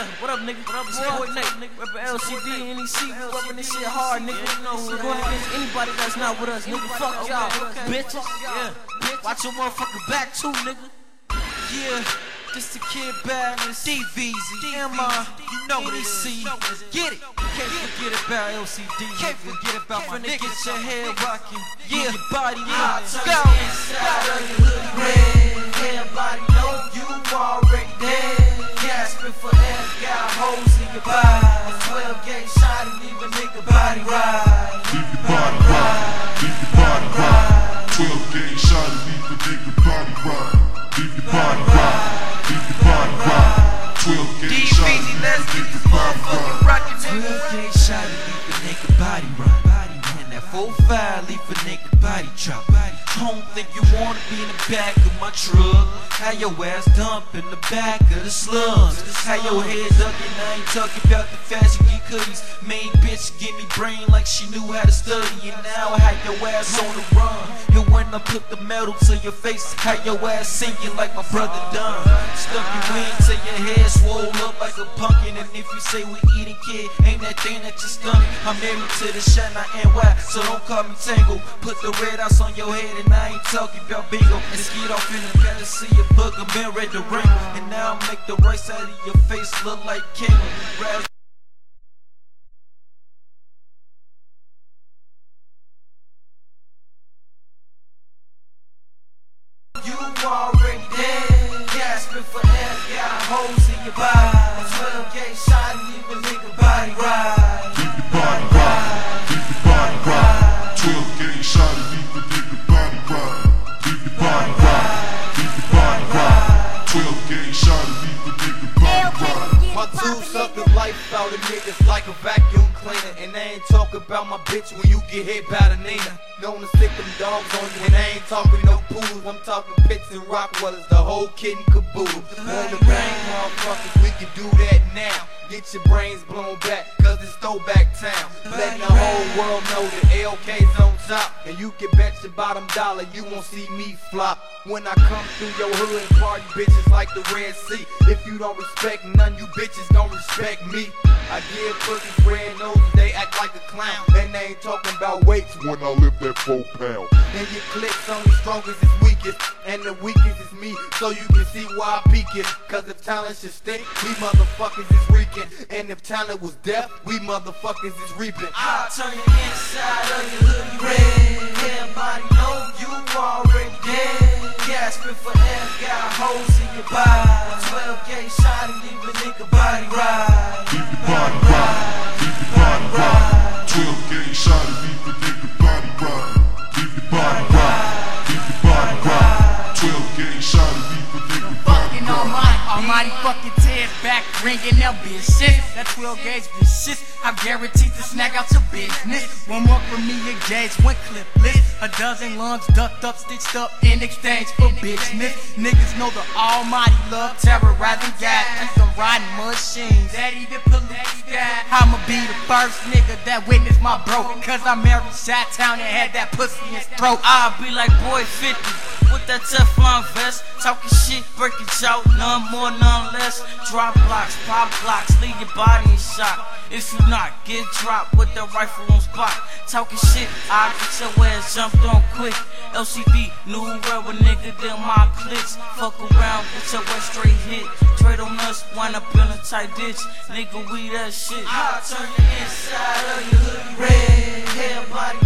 What up, nigga? What up, boy? Nate, reppin' LCD, NEC, we reppin' this shit hard, nigga. We going against anybody that's not with us, nigga. Fuck y'all, bitches. Yeah, watch your motherfucking back too, nigga. Yeah. Just a kid bad, it's DVZ, MI, you know what it see. Get it, can't forget about LCD, can't forget about my niggas. Get your head rockin', yeah, your body moving. Go! Inside of your hoodie red, everybody know you already dead. Gasping for air, got holes in your body. 12 gauge shot and leave a nigga body ride. Leave your body ride, leave your body ride. 12 gauge shot and leave a nigga body ride. Leave your body ride. 12 gauge shot, let's get this motherfucking rockin', nigga. 12 gauge shot, leave a nigga body run. And that 4-5, leave a nigga body drop. Don't think you wanna be in the back of my truck. How your ass dump in the back of the slugs. How your head duckin', I ain't talking about the fashion geek hoodies. Main bitch give me brain like she knew how to study. And now how your ass on the run. And when I put the metal to your face, how your ass sinking like my brother done. Stuck your wing till your head swole up like a pumpkin. And if you say we eating kid, ain't that thing that your stomach. I'm married to the shot, not NY, so don't call me Tango. Put the red eyes on your head and I ain't talking about bingo. And skid off in the cat to see a bug, I'm been ready to ring. And now I make the right side of your face look like King. You already dead, gasping for air, got holes in your body. 12 gauge shot and leave a nigga body ride. Leave your body ride, leave your body ride. 12 gauge shot and leave a nigga body ride. Leave your body ride, leave your body ride. 12 gauge shot and leave a nigga body ride. My two suckers life out of niggas like a vacuum cleaner. And I ain't talk about my bitch when you get hit by the Nina. Known to stick them dogs on you, and I ain't talking no pools. I'm talking pits and Rockwellers, the whole kit and caboodle. On the bang, motherfuckers, we can do that now. Get your brains blown back, cause it's throwback town. Letting the whole world know that LK's on top. And you can bet your bottom dollar you won't see me flop. When I come through your hood and party bitches like the Red Sea. If you don't respect none, you bitches don't respect me. I give pussies red noses, they act like a clown. And they ain't talking about weights when I lift that 4 pound. And your clips only strongest is weakest, and the weakest is me, so you can see why I peak it. Cause if talent should stink, we motherfuckers is reeking. And if talent was deaf, we motherfuckers is reaping. I'll turn the inside of your hoodie red. Everybody know you already dead. Gasping for air, got holes in your body. 12 gauge shot and leave a nigga body ride. Leave your body ride, leave your body ride. 12 gauge shot and leave a nigga body ride. Leave your body ride, leave your body ride. 12 gauge shot and leave a nigga body ride. Almighty fucking tears back ringing them bitches. That 12 gauge bitches, I guarantee to snag out your business. One more from me, a gauge, one clipless. A dozen lungs ducked up, stitched up in exchange for bitchness. Niggas know the almighty love, terrorizing guys and some riding machines that even pollute the sky. I'ma be the first nigga that witnessed my bro, cause I married Chi-Town and had that pussy in his throat. I'll be like boy 50 with that Teflon vest, talking shit, breaking out, none more, none less. Drop blocks, pop blocks, leave your body in shock. If you not, get dropped with the rifle on spot. Talking shit, I'll get your ass jumped on quick. LCD, new rubber nigga, them my clicks. Fuck around, get your ass straight hit. Trade on us, wind up in a tight ditch. Nigga, we that shit. I'll turn the inside of your hoodie red. Everybody